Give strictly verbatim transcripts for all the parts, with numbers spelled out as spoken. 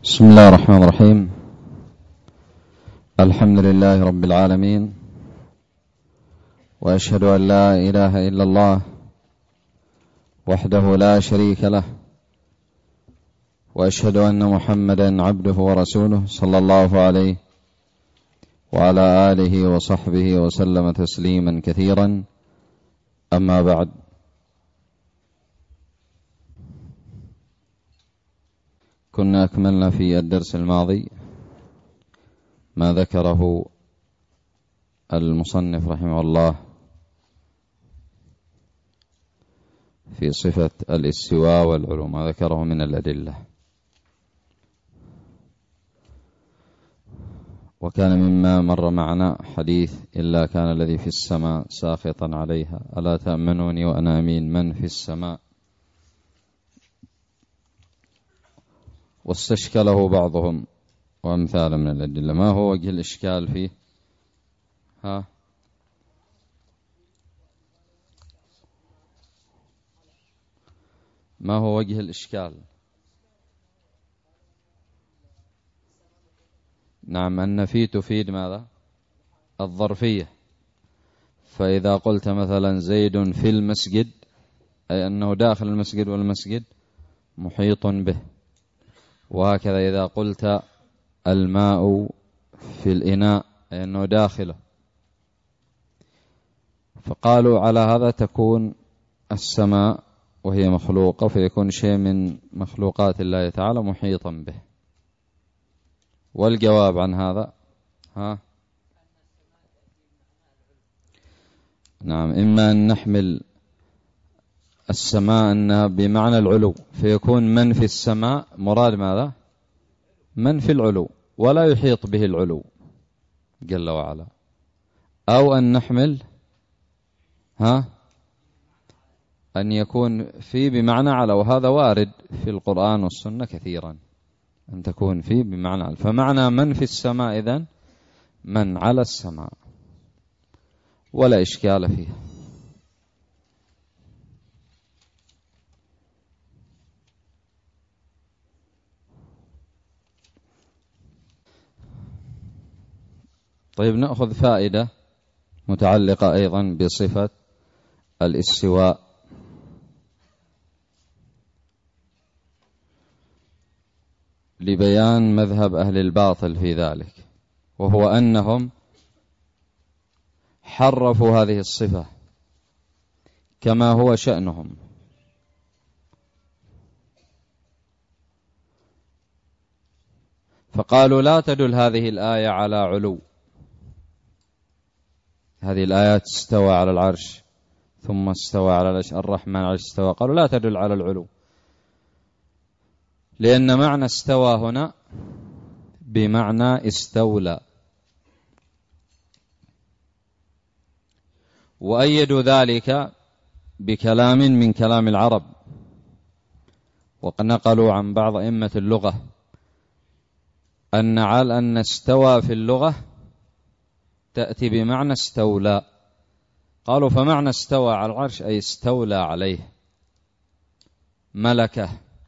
بسم الله الرحمن الرحيم. الحمد لله رب العالمين، وأشهد أن لا إله إلا الله وحده لا شريك له، وأشهد أن محمدا عبده ورسوله صلى الله عليه وعلى آله وصحبه وسلم تسليما كثيرا. أما بعد، كنا أكملنا في الدرس الماضي ما ذكره المصنف رحمه الله في صفة الاستواء والعلو، ما ذكره من الأدلة، وكان مما مر معنا حديث إلا كان الذي في السماء ساخطا عليها ألا تأمنوني وأنا أمين من في السماء، واستشكله بعضهم وأمثال من الأدلة. ما هو وجه الإشكال فيه؟ ها ما هو وجه الإشكال؟ نعم، أن في تفيد ماذا؟ الظرفية. فإذا قلت مثلا زيد في المسجد أي أنه داخل المسجد والمسجد محيط به، وهكذا إذا قلت الماء في الإناء أي أنه داخله. فقالوا على هذا تكون السماء وهي مخلوقة، فيكون شيء من مخلوقات الله تعالى محيطا به. والجواب عن هذا ها نعم، إما أن نحمل السماء أنها بمعنى العلو، فيكون من في السماء مراد ماذا؟ من في العلو ولا يحيط به العلو جل وعلا، أو أن نحمل ها أن يكون في بمعنى على، وهذا وارد في القرآن والسنة كثيرا أن تكون في بمعنى على. فمعنى من في السماء إذن من على السماء، ولا إشكال فيه. طيب، نأخذ فائدة متعلقة أيضا بصفة الاستواء. لبيان مذهب أهل الباطل في ذلك، وهو أنهم حرفوا هذه الصفة كما هو شأنهم، فقالوا لا تدل هذه الآية على علو. هذه الآيات استوى على العرش ثم استوى على العرش الرحمن على استوى، قالوا لا تدل على العلو، لأن معنى استوى هنا بمعنى استولى. وأيدوا ذلك بكلام من كلام العرب، وقد نقلوا عن بعض أئمة اللغة أن على أن استوى في اللغة تأتي بمعنى استولى. قالوا فمعنى استوى على العرش أي استولى عليه، ملكه،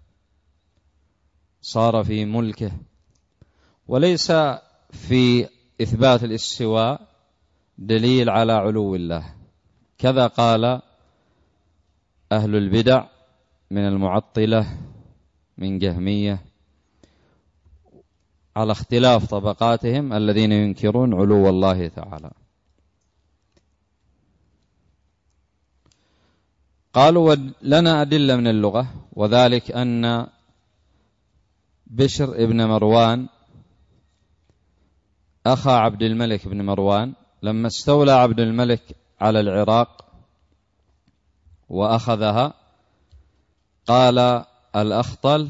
صار في ملكه. وليس في إثبات الاستواء دليل على علو الله، كذا قال أهل البدع من المعطلة من جهمية، على اختلاف طبقاتهم الذين ينكرون علو الله تعالى. قالوا لنا أدلة من اللغة، وذلك أن بشر ابن مروان أخا عبد الملك بن مروان لما استولى عبد الملك على العراق وأخذها، قال الأخطل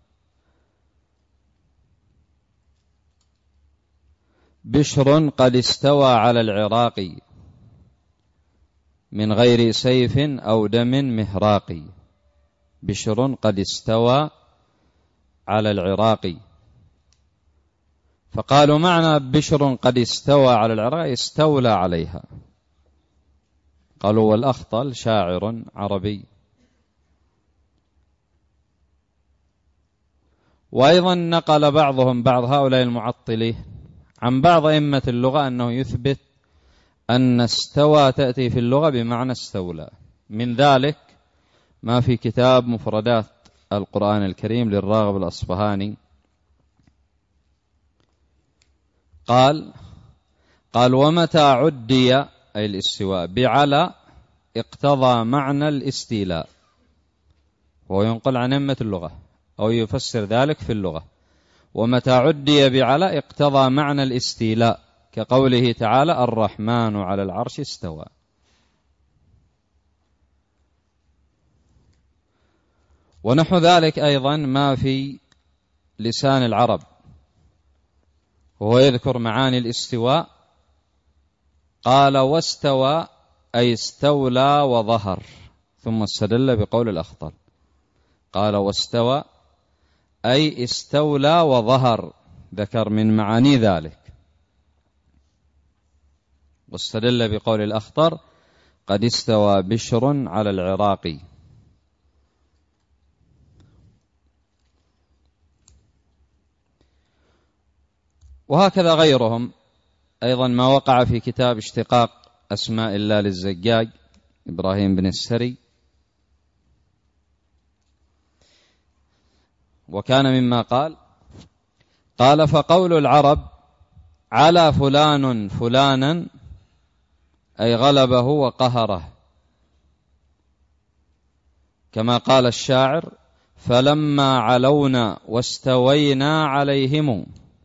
بشر قد استوى على العراق من غير سيف أو دم مهراق. بشر قد استوى على العراق، فقالوا معنى بشر قد استوى على العراق استولى عليها. قالوا والأخطل شاعر عربي. وأيضا نقل بعضهم بعض هؤلاء المعطلين عن بعض أئمة اللغة أنه يثبت أن استوى تأتي في اللغة بمعنى استولى. من ذلك ما في كتاب مفردات القرآن الكريم للراغب الأصفهاني، قال قال ومتى عدي أي الاستواء بعلى اقتضى معنى الاستيلاء، وهو ينقل عن أئمة اللغة أو يفسر ذلك في اللغة. ومتى عدي بعلى اقتضى معنى الاستيلاء، كقوله تعالى الرحمن على العرش استوى. ونحو ذلك أيضا ما في لسان العرب، وهو يذكر معاني الاستواء. قال واستوى أي استولى وظهر، ثم استدل بقول الأخطل. قال واستوى أي استولى وظهر، ذكر من معاني ذلك. واستدل بقول الأخطر قد استوى بشر على العراقي. وهكذا غيرهم أيضا ما وقع في كتاب اشتقاق أسماء الله للزجاج إبراهيم بن السري، وكان مما قال قال فقول العرب على فلان فلانا أي غلبه وقهره، كما قال الشاعر فلما علونا واستوينا عليهم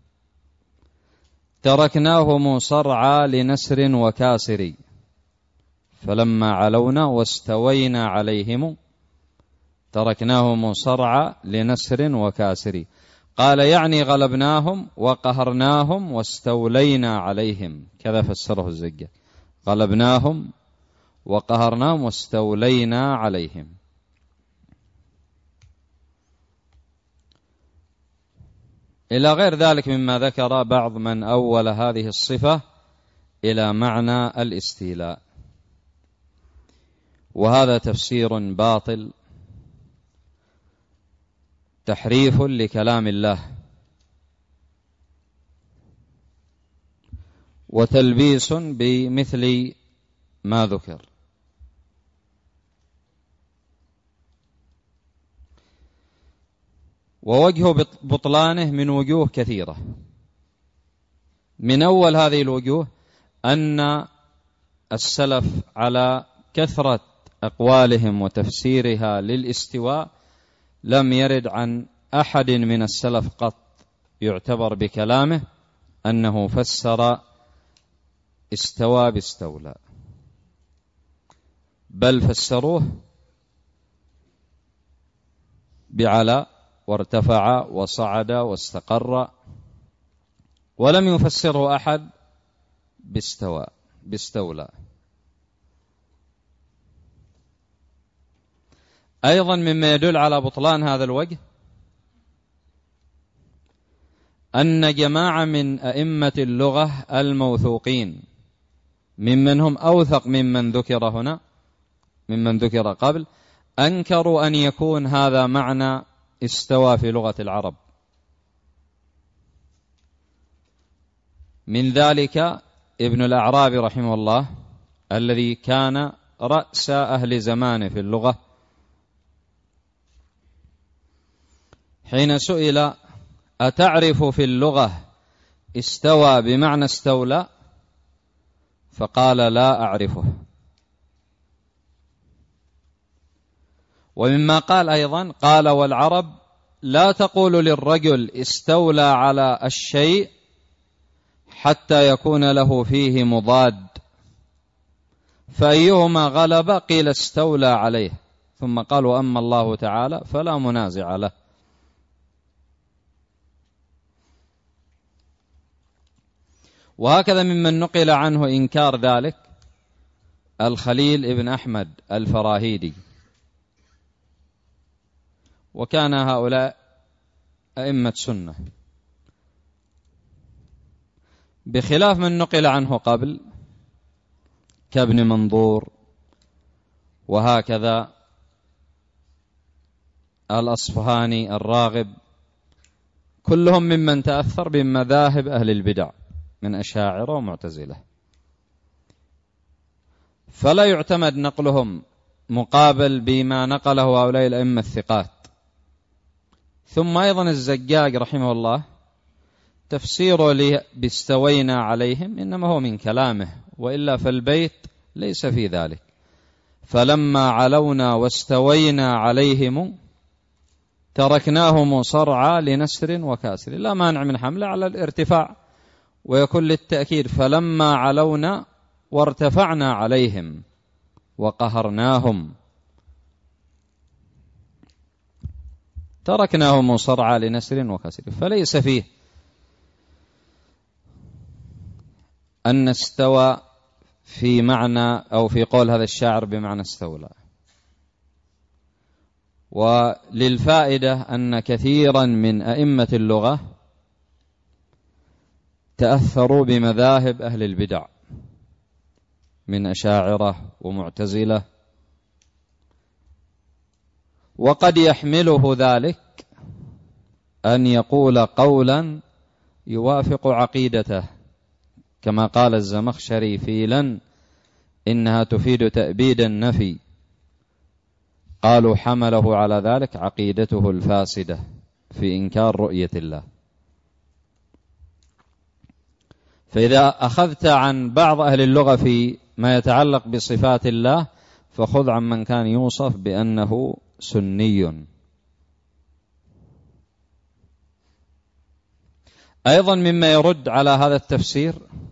تركناهم صرعى لنسر وكاسر. فلما علونا واستوينا عليهم تركناهم صرعى لنسر وكاسر. قال يعني غلبناهم وقهرناهم واستولينا عليهم، كذا فسره الزجاج، غلبناهم وقهرناهم واستولينا عليهم. إلى غير ذلك مما ذكر بعض من أول هذه الصفة إلى معنى الاستيلاء، وهذا تفسير باطل، تحريف لكلام الله وتلبيس بمثل ما ذكر. ووجه بطلانه من وجوه كثيرة. من أول هذه الوجوه أن السلف على كثرة أقوالهم وتفسيرها للاستواء لم يرد عن أحد من السلف قط يعتبر بكلامه أنه فسر استوى باستولى، بل فسروه بعلى وارتفع وصعد واستقر، ولم يفسره أحد باستوى باستولى. أيضا مما يدل على بطلان هذا الوجه أن جماعة من أئمة اللغة الموثوقين ممن هم أوثق ممن ذكر هنا ممن ذكر قبل أنكروا أن يكون هذا معنى استوى في لغة العرب. من ذلك ابن الأعرابي رحمه الله الذي كان رأس أهل زمانه في اللغة، حين سئل أتعرف في اللغة استوى بمعنى استولى؟ فقال لا أعرفه. ومما قال أيضا قال والعرب لا تقول للرجل استولى على الشيء حتى يكون له فيه مضاد، فأيهما غلب قيل استولى عليه، ثم قال وأما الله تعالى فلا منازع له. وهكذا ممن نقل عنه إنكار ذلك الخليل ابن أحمد الفراهيدي، وكان هؤلاء أئمة سنة، بخلاف من نقل عنه قبل كابن منظور، وهكذا الأصفهاني الراغب كلهم ممن تأثر بمذاهب أهل البدع من أشاعرة ومعتزلة، فلا يعتمد نقلهم مقابل بما نقله هؤلاء الأئمة الثقات. ثم أيضا الزجاج رحمه الله تفسيره لي باستوينا عليهم إنما هو من كلامه، وإلا فالبيت ليس في ذلك. فلما علونا واستوينا عليهم تركناهم صرعى لنسر وكاسر، لا مانع من حمله على الارتفاع، ويكون للتأكيد فلما علونا وارتفعنا عليهم وقهرناهم تركناهم صرعى لنسر وكاسر. فليس فيه أن استوى في معنى أو في قول هذا الشاعر بمعنى استولى. وللفائدة أن كثيرا من أئمة اللغة تأثروا بمذاهب أهل البدع من أشاعرة ومعتزلة، وقد يحمله ذلك أن يقول قولا يوافق عقيدته، كما قال الزمخشري في لن إنها تفيد تأبيد النفي، قالوا حمله على ذلك عقيدته الفاسدة في إنكار رؤية الله. فإذا أخذت عن بعض أهل اللغة في ما يتعلق بصفات الله فخذ عن من كان يوصف بأنه سني. أيضا مما يرد على هذا التفسير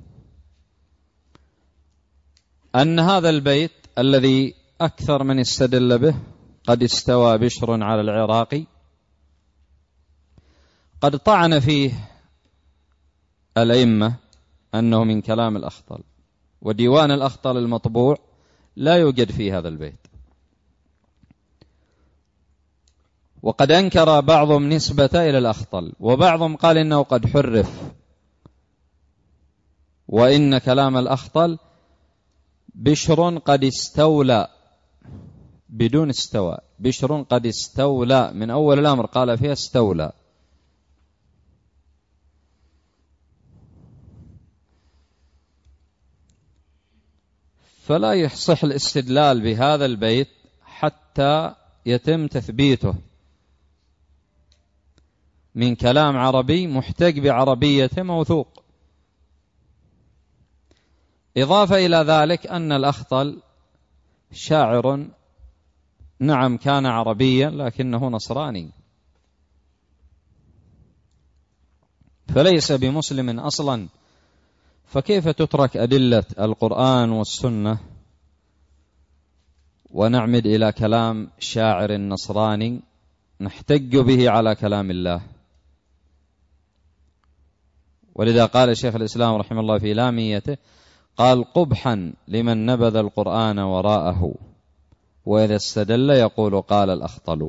أن هذا البيت الذي أكثر من استدل به قد استوى بشر على العراقي قد طعن فيه الأئمة أنه من كلام الأخطل، وديوان الأخطل المطبوع لا يوجد فيه هذا البيت. وقد أنكر بعضهم نسبة إلى الأخطل، وبعضهم قال إنه قد حرف، وإن كلام الأخطل بشر قد استولى بدون استوى، بشر قد استولى من أول الأمر قال فيها استولى. فلا يصح الاستدلال بهذا البيت حتى يتم تثبيته من كلام عربي محتج بعربية موثوق. إضافة إلى ذلك أن الأخطل شاعر نعم كان عربيا لكنه نصراني، فليس بمسلم أصلا، فكيف تترك أدلة القرآن والسنة ونعمد إلى كلام شاعر نصراني نحتج به على كلام الله؟ ولذا قال شيخ الإسلام رحمه الله في لاميته قال قبحا لمن نبذ القرآن وراءه، وإذا استدل يقول قال الأخطل.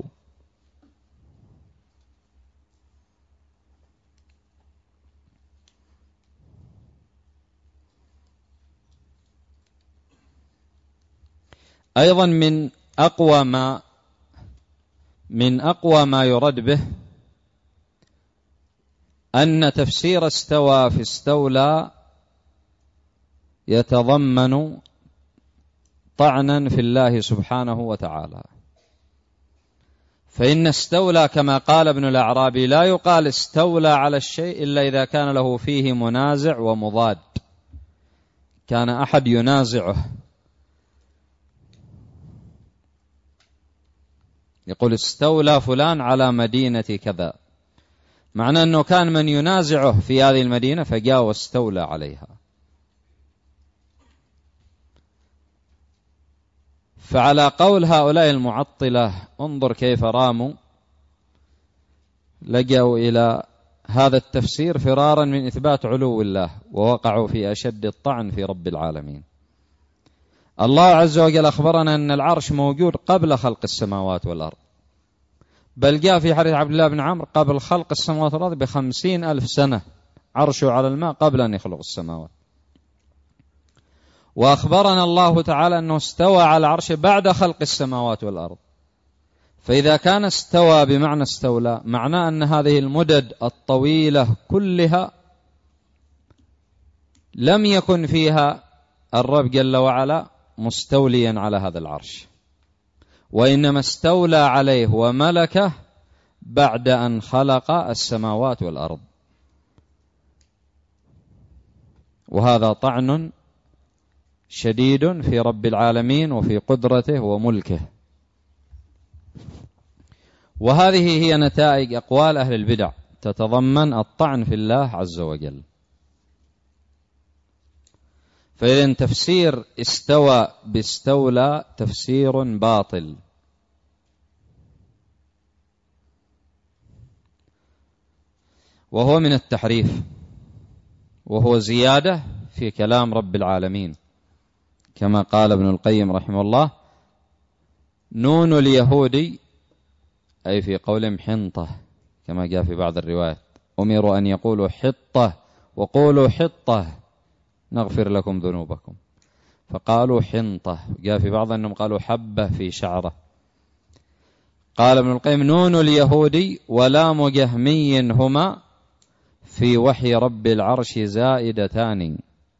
أيضا من أقوى ما من أقوى ما يرد به أن تفسير استوى في استولى يتضمن طعنا في الله سبحانه وتعالى. فإن استولى كما قال ابن الأعرابي لا يقال استولى على الشيء إلا إذا كان له فيه منازع ومضاد، كان أحد ينازعه، يقول استولى فلان على مدينة كذا، معنى أنه كان من ينازعه في هذه المدينة فجاء واستولى عليها. فعلى قول هؤلاء المعطلة انظر كيف راموا، لجأوا إلى هذا التفسير فرارا من إثبات علو الله، ووقعوا في أشد الطعن في رب العالمين. الله عز وجل أخبرنا أن العرش موجود قبل خلق السماوات والأرض، بل جاء في حديث عبد الله بن عمرو قبل خلق السماوات والأرض بخمسين ألف سنة عرشه على الماء قبل أن يخلق السماوات. وأخبرنا الله تعالى أنه استوى على العرش بعد خلق السماوات والأرض، فإذا كان استوى بمعنى استولى، معناه أن هذه المدد الطويلة كلها لم يكن فيها الرب جل وعلا مستوليا على هذا العرش، وإنما استولى عليه وملكه بعد أن خلق السماوات والأرض. وهذا طعن شديد في رب العالمين وفي قدرته وملكه. وهذه هي نتائج أقوال أهل البدع، تتضمن الطعن في الله عز وجل. فإذا تفسير استوى باستولى تفسير باطل، وهو من التحريف، وهو زيادة في كلام رب العالمين، كما قال ابن القيم رحمه الله: نون اليهود، أي في قولهم حنطة، كما جاء في بعض الروايات: أمروا أن يقولوا حطة، وقولوا حطة نغفر لكم ذنوبكم، فقالوا حنطة. جاء في بعض أنهم قالوا حبة في شعره. قال ابن القيم: نون اليهود ولام جهمي هما في وحي رب العرش زائدتان.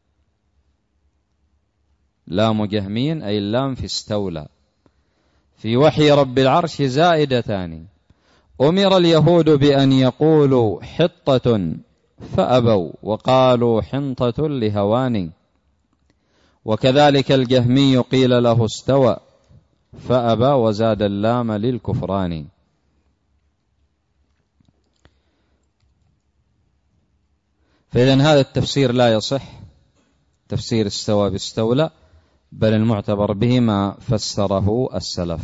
لام جهمي أي اللام في استولى، في وحي رب العرش زائدتان. أمر اليهود بأن يقولوا حطة فأبوا وقالوا حنطة لهوان، وكذلك الجهمي قيل له استوى فأبى وزاد اللام للكفران. فإذن هذا التفسير لا يصح، تفسير استوى باستولى، بل المعتبر به ما فسره السلف.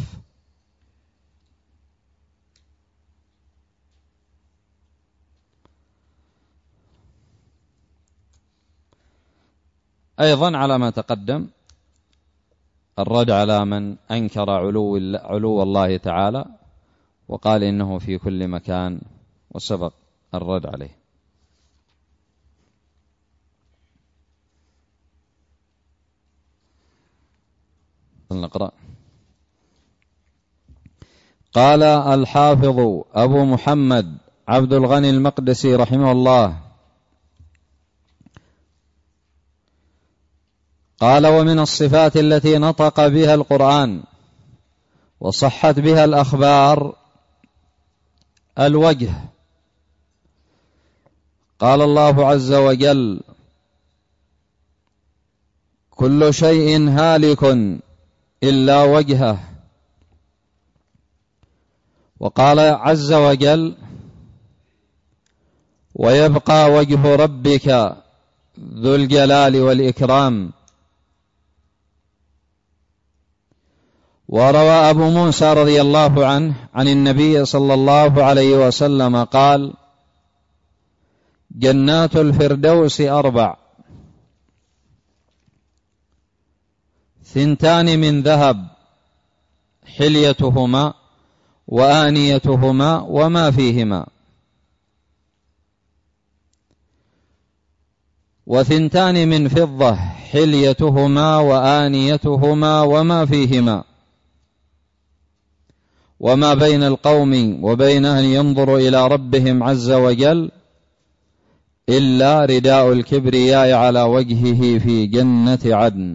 أيضا على ما تقدم الرد على من أنكر علو, علو الله تعالى وقال إنه في كل مكان، وسبق الرد عليه. نقرأ. قال الحافظ أبو محمد عبد الغني المقدسي رحمه الله: قال: ومن الصفات التي نطق بها القرآن وصحت بها الأخبار الوجه. قال الله عز وجل: كل شيء هالك إلا وجهه. وقال عز وجل: ويبقى وجه ربك ذو الجلال والإكرام. وروى أبو موسى رضي الله عنه عن النبي صلى الله عليه وسلم قال: جنات الفردوس أربع: ثنتان من ذهب حليتهما وآنيتهما وما فيهما، وثنتان من فضة حليتهما وآنيتهما وما فيهما، وما بين القوم وبين أن ينظروا إلى ربهم عز وجل إلا رداء الكبرياء على وجهه في جنة عدن.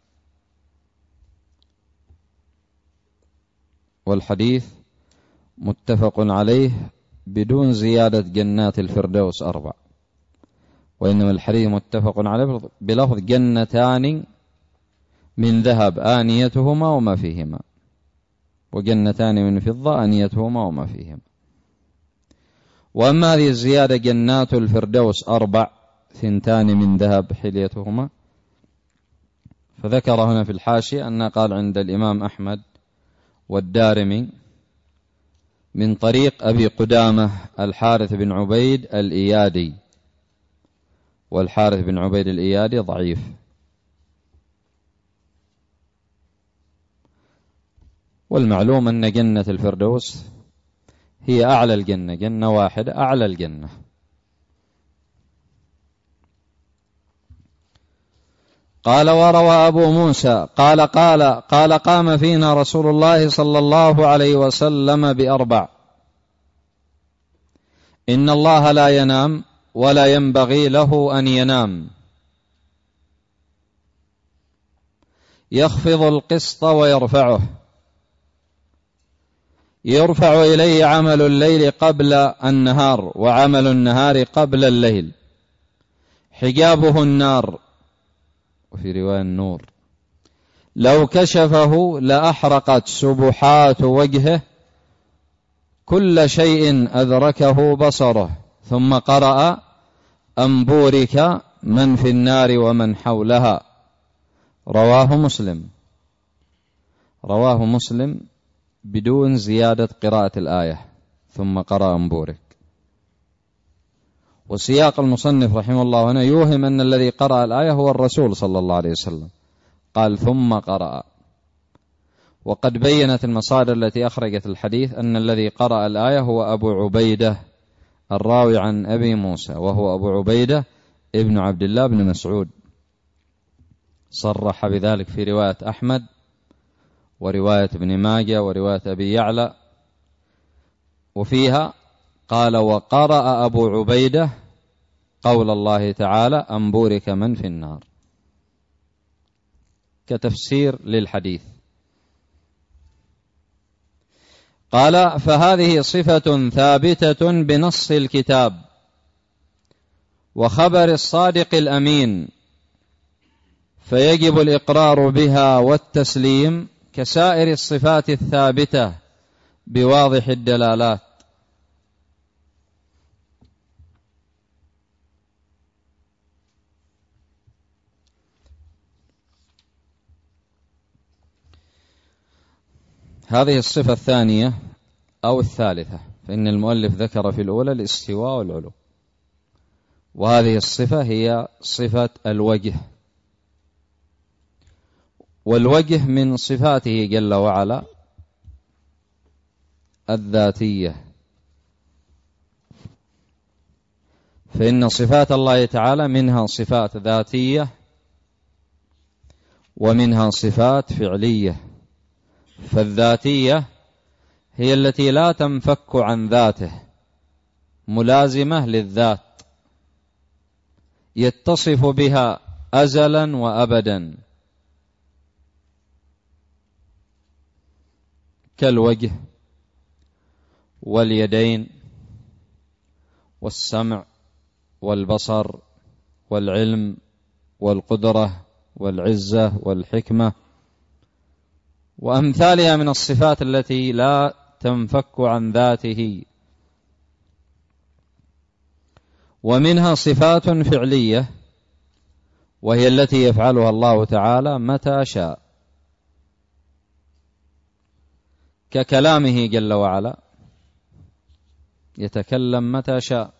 والحديث متفق عليه بدون زيادة جنات الفردوس أربع، وإنما الحديث متفق عليه بلفظ جنتان من ذهب آنيتهما وما فيهما، وجنتان من فضة آنيتهما وما فيهما. وأما هذه الزيادة جنات الفردوس أربع ثنتان من ذهب حليتهما، فذكر هنا في الحاشية أن قال عند الإمام أحمد والدارمي من طريق أبي قدامة الحارث بن عبيد الإيادي، والحارث بن عبيد الإيادي ضعيف. والمعلوم أن جنة الفردوس هي أعلى الجنة، جنة واحدة أعلى الجنة. قال وروى أبو موسى قال قال قال قام فينا رسول الله صلى الله عليه وسلم بأربع: إن الله لا ينام ولا ينبغي له أن ينام، يخفض القسط ويرفعه، يرفع إليه عمل الليل قبل النهار وعمل النهار قبل الليل، حجابه النار، وفي رواية النور، لو كشفه لأحرقت سبحات وجهه كل شيء أدركه بصره. ثم قرأ: أن بورك من في النار ومن حولها. رواه مسلم رواه مسلم بدون زيادة قراءة الآية، ثم قرأ أن بورك. وسياق المصنف رحمه الله هنا يوهم أن الذي قرأ الآية هو الرسول صلى الله عليه وسلم، قال ثم قرأ. وقد بينت المصادر التي أخرجت الحديث أن الذي قرأ الآية هو أبو عبيدة الراوي عن أبي موسى، وهو أبو عبيدة ابن عبد الله بن مسعود، صرح بذلك في رواية أحمد ورواية ابن ماجه ورواية أبي يعلى، وفيها قال: وقرأ أبو عبيدة قول الله تعالى: أن بورك من في النار، كتفسير للحديث. قال: فهذه صفة ثابتة بنص الكتاب وخبر الصادق الأمين، فيجب الإقرار بها والتسليم كسائر الصفات الثابتة بواضح الدلالات. هذه الصفة الثانية أو الثالثة، فإن المؤلف ذكر في الأولى الاستواء والعلو، وهذه الصفة هي صفة الوجه، والوجه من صفاته جل وعلا الذاتية، فإن صفات الله تعالى منها صفات ذاتية ومنها صفات فعلية. فالذاتية هي التي لا تنفك عن ذاته، ملازمة للذات، يتصف بها أزلا وأبدا، كالوجه واليدين والسمع والبصر والعلم والقدرة والعزة والحكمة وأمثالها من الصفات التي لا تنفك عن ذاته. ومنها صفات فعلية، وهي التي يفعلها الله تعالى متى شاء، ككلامه جل وعلا، يتكلم متى شاء،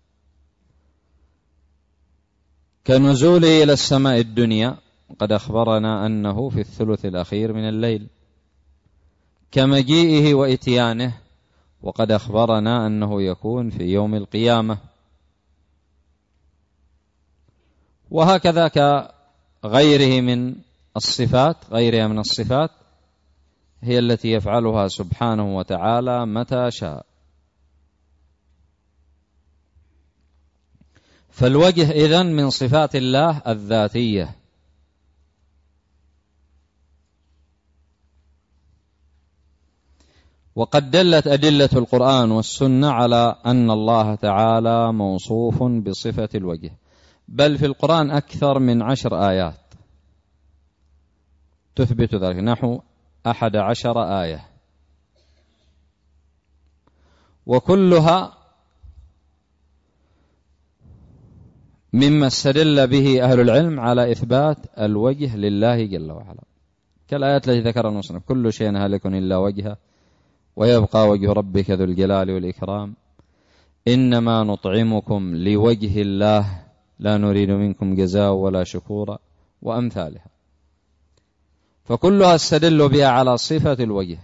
كنزوله إلى السماء الدنيا، قد أخبرنا أنه في الثلث الأخير من الليل، كمجيئه وإتيانه، وقد أخبرنا أنه يكون في يوم القيامة، وهكذا كغيره من الصفات غيرها من الصفات هي التي يفعلها سبحانه وتعالى متى شاء. فالوجه إذن من صفات الله الذاتية. وقد دلت أدلة القرآن والسنة على أن الله تعالى موصوف بصفة الوجه، بل في القرآن أكثر من عشر آيات تثبت ذلك، نحو أحد عشر آية، وكلها مما استدل به أهل العلم على إثبات الوجه لله جل وعلا، كالآيات التي ذكرها المصنف: كل شيء هالك إلا وجهه ويبقى وجه ربك ذو الجلال والإكرام، إنما نطعمكم لوجه الله لا نريد منكم جزاء ولا شكورا، وأمثالها. فكلها استدلوا بها على صفة الوجه،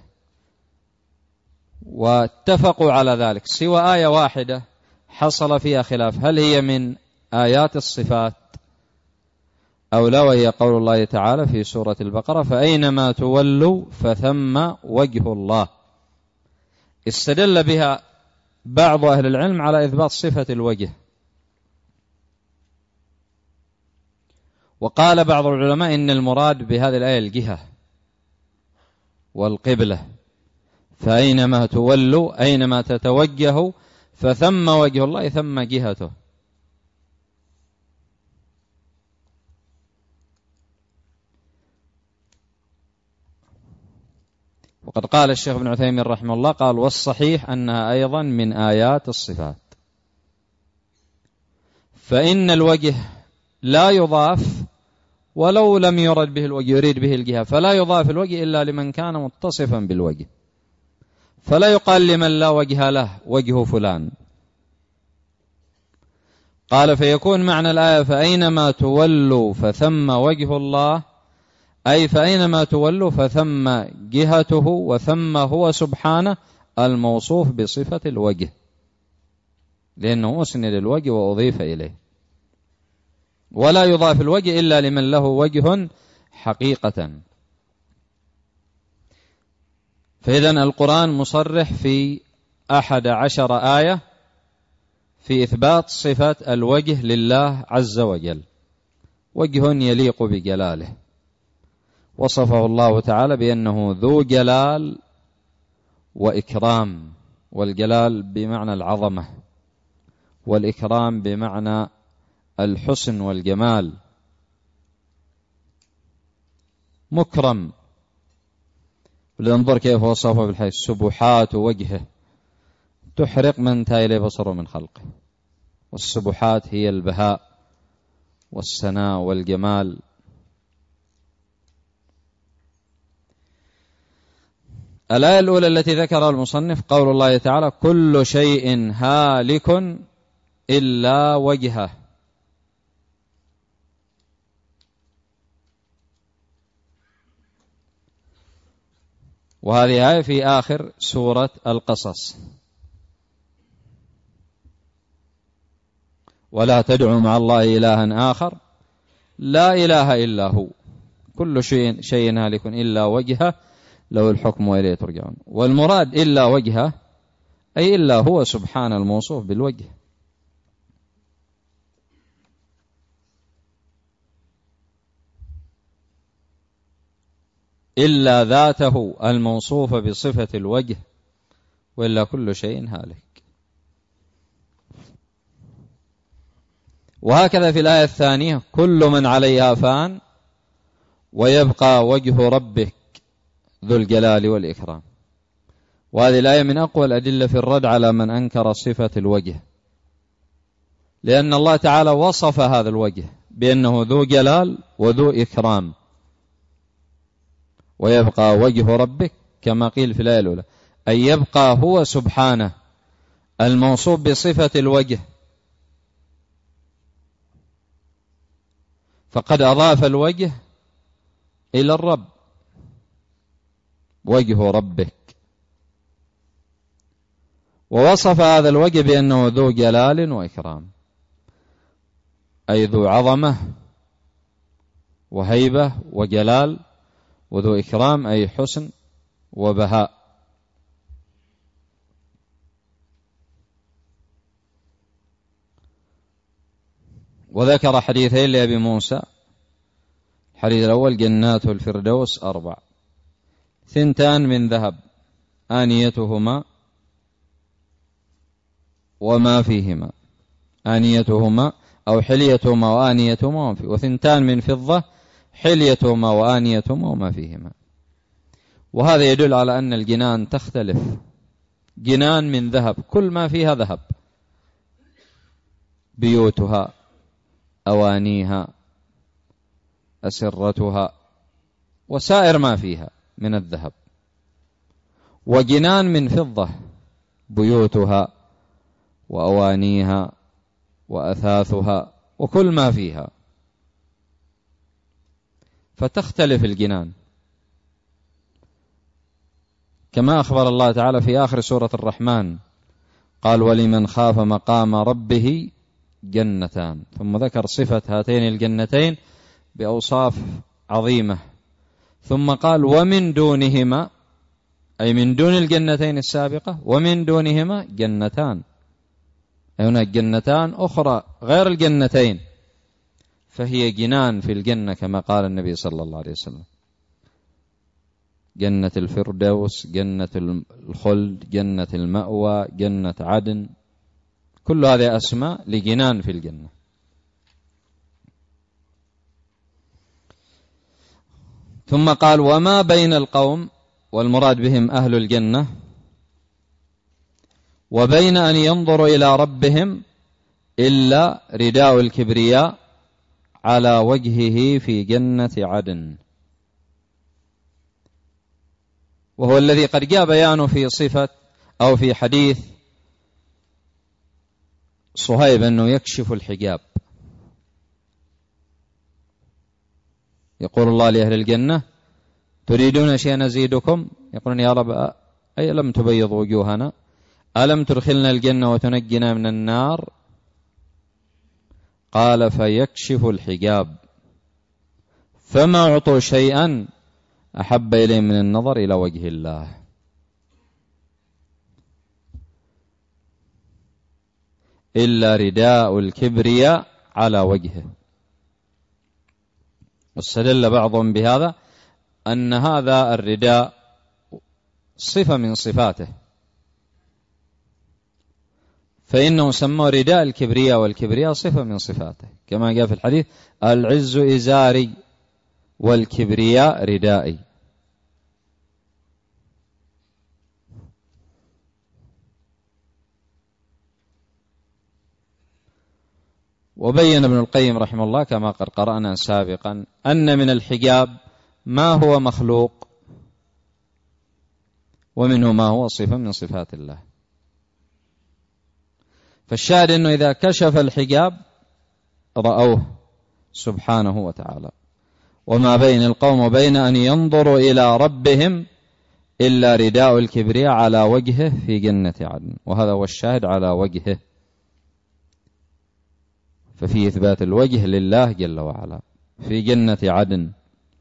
واتفقوا على ذلك، سوى آية واحدة حصل فيها خلاف، هل هي من آيات الصفات أولى، وهي قول الله تعالى في سورة البقرة: فأينما تولوا فثم وجه الله. استدل بها بعض أهل العلم على إثبات صفة الوجه، وقال بعض العلماء إن المراد بهذه الآية الجهة والقبلة، فأينما تولوا أينما تتوجهوا فثم وجه الله، ثم جهته. وقد قال الشيخ ابن عثيمين رحمه الله، قال: والصحيح أنها أيضا من آيات الصفات، فإن الوجه لا يضاف ولو لم يرد به الوجه، يريد به الجهة، فلا يضاف الوجه إلا لمن كان متصفا بالوجه، فلا يقال لمن لا وجه له وجه فلان. قال: فيكون معنى الآية فأينما تولوا فثم وجه الله، أي فأينما تولوا فثم جهته، وثم هو سبحانه الموصوف بصفة الوجه، لأنه أسند الوجه وأضيف إليه، ولا يضاف الوجه إلا لمن له وجه حقيقة. فإذن القرآن مصرح في أحد عشر آية في إثبات صفة الوجه لله عز وجل، وجه يليق بجلاله، وصفه الله تعالى بأنه ذو جلال وإكرام، والجلال بمعنى العظمة، والإكرام بمعنى الحسن والجمال. مكرم، لننظر كيف وصفه بالحديث: سبحات وجهه تحرق من انتهى إليه بصره من خلقه. والسبحات هي البهاء والسناء والجمال. الآية الأولى التي ذكرها المصنف قول الله تعالى: كل شيء هالك إلا وجهه. وهذه آية في آخر سورة القصص: ولا تدعوا مع الله إلها آخر لا إله إلا هو كل شيء شيء هالك إلا وجهه له الحكم وإليه ترجعون. والمراد إلا وجهه أي إلا هو سبحانه الموصوف بالوجه، إلا ذاته الموصوفة بصفة الوجه، وإلا كل شيء هالك. وهكذا في الآية الثانية: كل من عليها فان ويبقى وجه ربك ذو الجلال والإكرام. وهذه الآية من أقوى الأدلة في الرد على من أنكر صفة الوجه، لأن الله تعالى وصف هذا الوجه بأنه ذو جلال وذو إكرام. ويبقى وجه ربك كما قيل في الآية الأولى، أي يبقى هو سبحانه الموصوف بصفة الوجه، فقد أضاف الوجه إلى الرب، وجه ربك، ووصف هذا الوجه بأنه ذو جلال وإكرام، أي ذو عظمة وهيبة وجلال، وذو إكرام أي حسن وبهاء. وذكر حديثين لأبي موسى: الحديث الأول: جنات الفردوس أربع، ثنتان من ذهب آنيتهما وما فيهما، آنيتهما أو حليتهما وآنيتهما وما فيهما، وثنتان من فضة حليتهما وآنيتهما وما فيهما. وهذا يدل على أن الجنان تختلف، جنان من ذهب كل ما فيها ذهب، بيوتها أوانيها أسرتها وسائر ما فيها من الذهب. وجنان من فضة بيوتها وأوانيها وأثاثها وكل ما فيها، فتختلف الجنان، كما أخبر الله تعالى في آخر سورة الرحمن قال: ولمن خاف مقام ربه جنتان، ثم ذكر صفة هاتين الجنتين بأوصاف عظيمة، ثم قال ومن دونهما، أي من دون الجنتين السابقة، ومن دونهما جنتان، أي هناك جنتان أخرى غير الجنتين، فهي جنان في الجنة كما قال النبي صلى الله عليه وسلم: جنة الفردوس، جنة الخلد، جنة المأوى، جنة عدن، كل هذه أسماء لجنان في الجنة. ثم قال وما بين القوم، والمراد بهم أهل الجنة، وبين أن ينظروا إلى ربهم إلا رداء الكبرياء على وجهه في جنة عدن، وهو الذي قد جاء بيانه في صفة أو في حديث صهيب أنه يكشف الحجاب. يقول الله لأهل الجنة: تريدون شيئا نزيدكم؟ يقولون: يا رب أي لم تبيض وجوهنا، ألم تدخلنا الجنة وتنجنا من النار؟ قال: فيكشف الحجاب، فما أعطوا شيئا أحب إليه من النظر إلى وجه الله. إلا رداء الكبرياء على وجهه. واستدل بعضهم بهذا أن هذا الرداء صفة من صفاته، فإنه سموه رداء الكبرياء، والكبرياء صفة من صفاته، كما جاء في الحديث: العز إزاري والكبرياء ردائي. وبين ابن القيم رحمه الله كما قد قرأنا سابقا أن من الحجاب ما هو مخلوق، ومنه ما هو صفة من صفات الله. فالشاهد أنه إذا كشف الحجاب رأوه سبحانه وتعالى. وما بين القوم وبين أن ينظروا إلى ربهم إلا رداء الكبرياء على وجهه في جنة عدن، وهذا هو الشاهد، على وجهه، ففي إثبات الوجه لله جل وعلا في جنة عدن.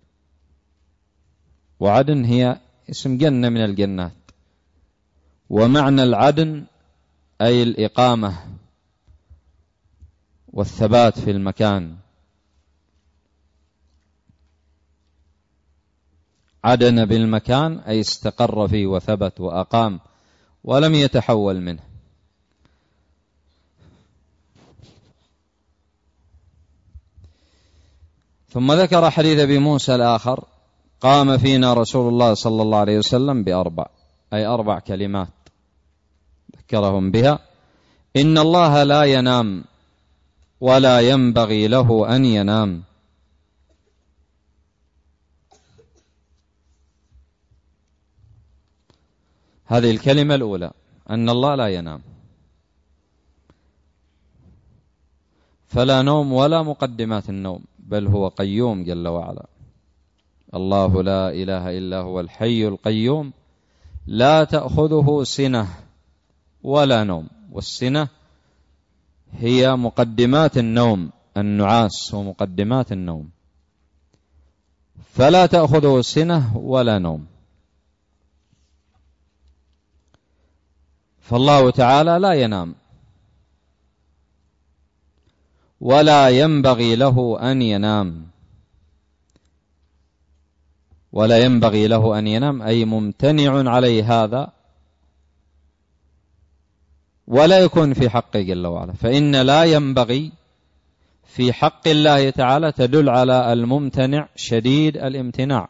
وعدن هي اسم جنة من الجنات، ومعنى العدن أي الإقامة والثبات في المكان. عدن بالمكان أي استقر فيه وثبت وأقام ولم يتحول منه. ثم ذكر حديث أبي موسى الآخر: قام فينا رسول الله صلى الله عليه وسلم بأربع، أي أربع كلمات ذكرهم بها: إن الله لا ينام ولا ينبغي له أن ينام. هذه الكلمة الأولى، أن الله لا ينام، فلا نوم ولا مقدمات النوم، بل هو قيوم جل وعلا. الله لا إله إلا هو الحي القيوم لا تأخذه سنة ولا نوم. والسنة هي مقدمات النوم، النعاس هو مقدمات النوم، فلا تأخذه سنة ولا نوم. فالله تعالى لا ينام ولا ينبغي له أن ينام. ولا ينبغي له أن ينام أي ممتنع عليه هذا، ولا يكون في حقه جل وعلا. فإن لا ينبغي في حق الله تعالى تدل على الممتنع شديد الامتناع.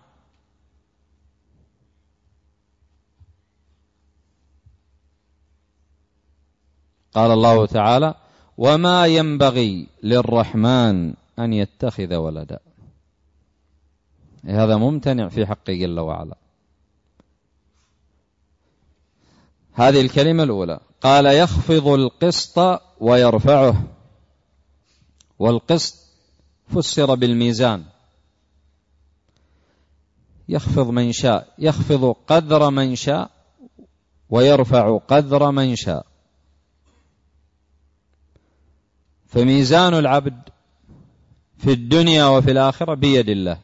قال الله تعالى: وما ينبغي للرحمن أن يتخذ ولدا. هذا ممتنع في حقه جل وعلا. هذه الكلمة الأولى. قال: يخفض القسط ويرفعه. والقسط فسر بالميزان، يخفض من شاء، يخفض قدر من شاء ويرفع قدر من شاء. فميزان العبد في الدنيا وفي الآخرة بيد الله.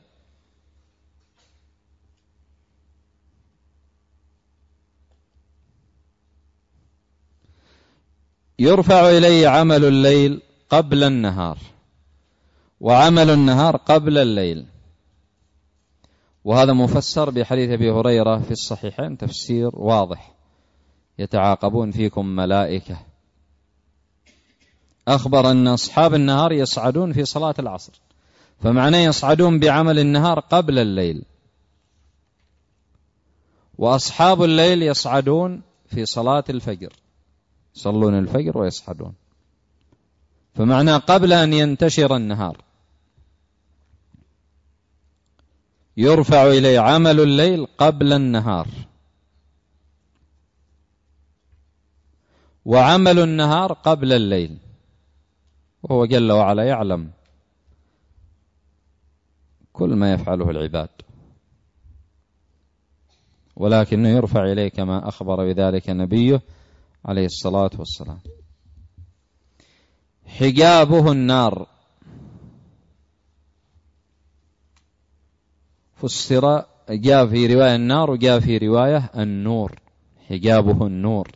يرفع إلي عمل الليل قبل النهار وعمل النهار قبل الليل، وهذا مفسر بحديث أبي هريرة في الصحيحين تفسير واضح: يتعاقبون فيكم ملائكة. أخبر أن أصحاب النهار يصعدون في صلاة العصر، فمعناه يصعدون بعمل النهار قبل الليل، وأصحاب الليل يصعدون في صلاة الفجر، يصلون الفجر ويصعدون، فمعناه قبل أن ينتشر النهار. يرفع إلي عمل الليل قبل النهار وعمل النهار قبل الليل، وهو جل وعلا يعلم كل ما يفعله العباد، ولكنه يرفع إليه كما أخبر بذلك نبيه عليه الصلاة والسلام. حجابه النار، فسر، جاء في رواية النار وجاء في رواية النور، حجابه النور.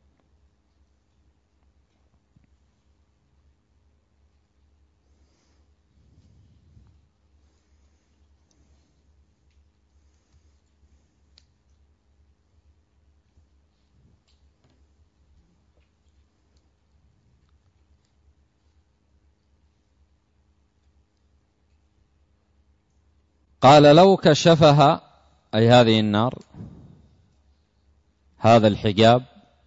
قال: لو كشفها، أي هذه النار، هذا الحجاب،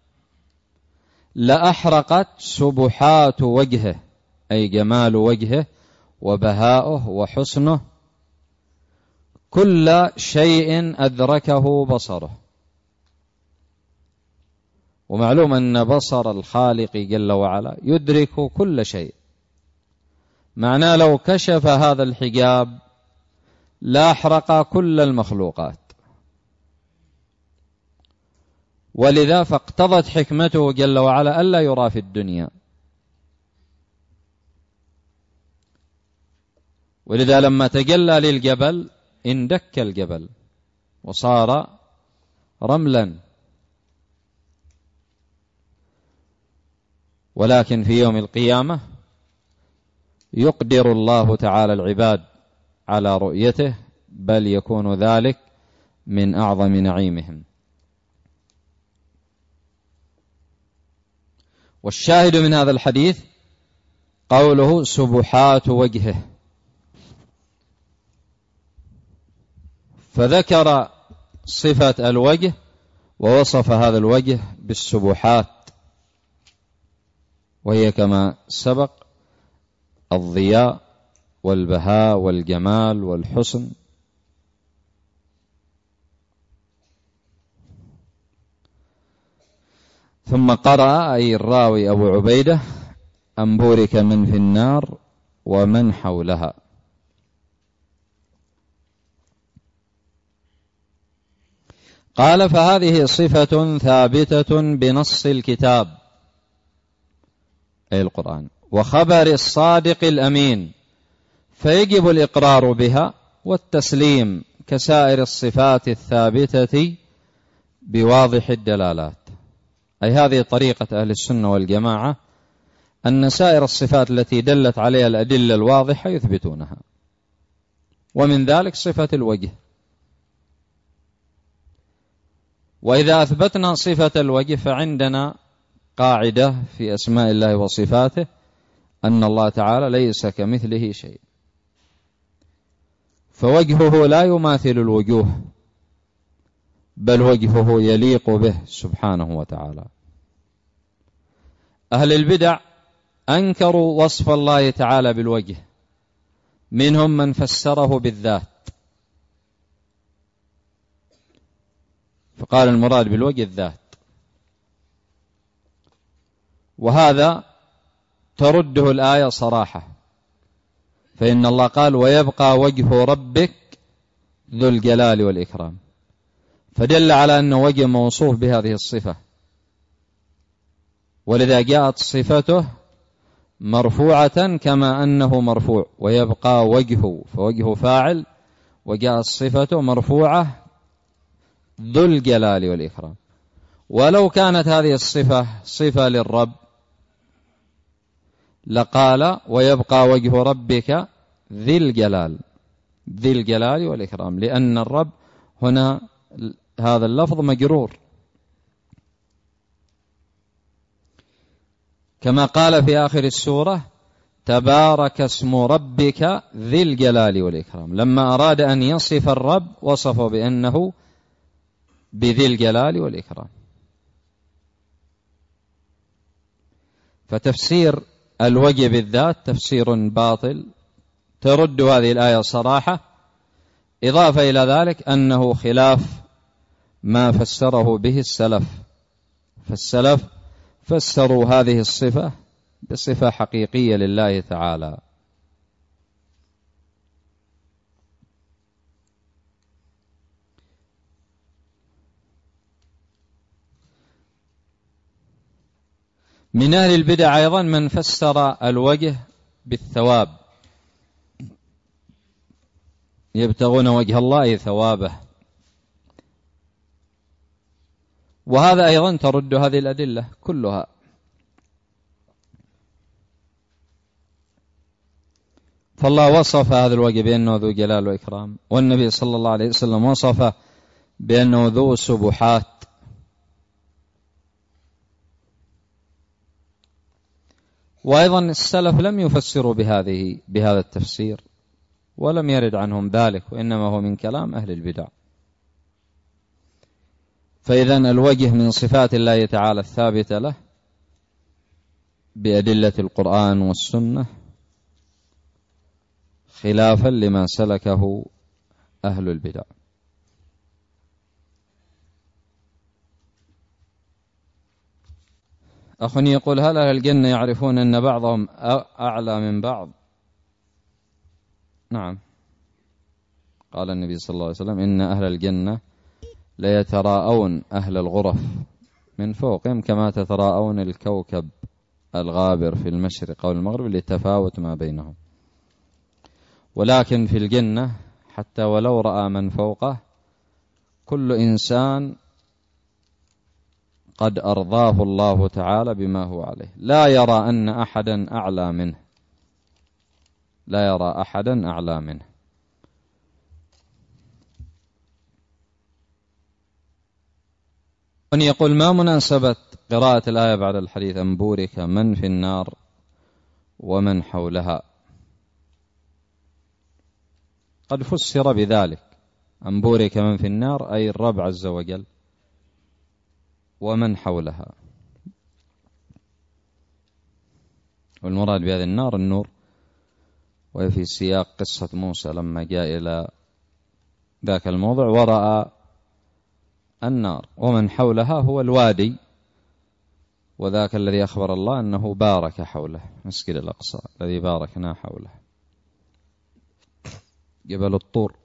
لأحرقت سبحات وجهه، أي جمال وجهه وبهاؤه وحسنه، كل شيء أدركه بصره. ومعلوم أن بصر الخالق جل وعلا يدرك كل شيء، معناه لو كشف هذا الحجاب لاحرق كل المخلوقات، ولذا فاقتضت حكمته جل وعلا ألا يرى في الدنيا. ولذا لما تجلى للجبل اندك الجبل وصار رملا، ولكن في يوم القيامة يقدر الله تعالى العباد على رؤيته، بل يكون ذلك من أعظم نعيمهم. والشاهد من هذا الحديث قوله سبحات وجهه، فذكر صفة الوجه ووصف هذا الوجه بالسبحات، وهي كما سبق الضياء والبهاء والجمال والحسن. ثم قرأ، أي الراوي أبو عبيدة: أن بورك من في النار ومن حولها. قال: فهذه صفة ثابتة بنص الكتاب، أي القرآن، وخبر الصادق الأمين، فيجب الإقرار بها والتسليم كسائر الصفات الثابتة بواضح الدلالات. أي هذه طريقة أهل السنة والجماعة، أن سائر الصفات التي دلت عليها الأدلة الواضحة يثبتونها، ومن ذلك صفة الوجه. وإذا أثبتنا صفة الوجه فعندنا قاعدة في أسماء الله وصفاته، أن الله تعالى ليس كمثله شيء، فوجهه لا يماثل الوجوه، بل وجهه يليق به سبحانه وتعالى. أهل البدع أنكروا وصف الله تعالى بالوجه، منهم من فسره بالذات، فقال المراد بالوجه الذات، وهذا ترده الآية صراحة، فإن الله قال: ويبقى وجه ربك ذو الجلال والإكرام، فدل على أن وجه موصوف بهذه الصفة، ولذا جاءت صفته مرفوعة كما أنه مرفوع، ويبقى وجهه، فوجهه فاعل، وجاء الصفة مرفوعة ذو الجلال والإكرام. ولو كانت هذه الصفة صفة للرب لقال ويبقى وجه ربك ذي الجلال، ذي الجلال والإكرام، لأن الرب هنا هذا اللفظ مجرور، كما قال في آخر السورة تبارك اسم ربك ذي الجلال والإكرام. لما أراد أن يصف الرب وصفه بأنه بذي الجلال والإكرام. فتفسير الوجه بالذات تفسير باطل ترد هذه الآية صراحة، إضافة إلى ذلك أنه خلاف ما فسره به السلف، فالسلف فسروا هذه الصفة بصفة حقيقية لله تعالى. من أهل البدع أيضا من فسر الوجه بالثواب، يبتغون وجه الله ثوابه، وهذا أيضا ترد هذه الأدلة كلها. فالله وصف هذا الوجه بأنه ذو جلال وإكرام، والنبي صلى الله عليه وسلم وصفه بأنه ذو سبحات. وأيضا السلف لم يفسروا بهذه بهذا التفسير، ولم يرد عنهم ذلك، وإنما هو من كلام أهل البدع. فإذن الوجه من صفات الله تعالى الثابتة له بأدلة القرآن والسنة، خلافا لما سلكه أهل البدع. أخ يقول هل أهل الجنة يعرفون أن بعضهم أعلى من بعض؟ نعم، قال النبي صلى الله عليه وسلم إن أهل الجنة ليتراءون أهل الغرف من فوقهم كما تتراءون الكوكب الغابر في المشرق أو المغرب لتفاوت ما بينهم. ولكن في الجنة حتى ولو رأى من فوقه كل إنسان قد أرضاه الله تعالى بما هو عليه، لا يرى أن أحدا أعلى منه، لا يرى أحدا أعلى منه. أن يقول ما مناسبة قراءة الآية بعد الحديث أن بورك من في النار ومن حولها؟ قد فسر بذلك، أن بورك من في النار أي الرب عز وجل، ومن حولها، والمراد بهذه النار النور، وهي في سياق قصة موسى لما جاء إلى ذاك الموضع ورأى النار، ومن حولها هو الوادي، وذاك الذي أخبر الله أنه بارك حوله، مسجد الأقصى الذي باركنا حوله، جبل الطور.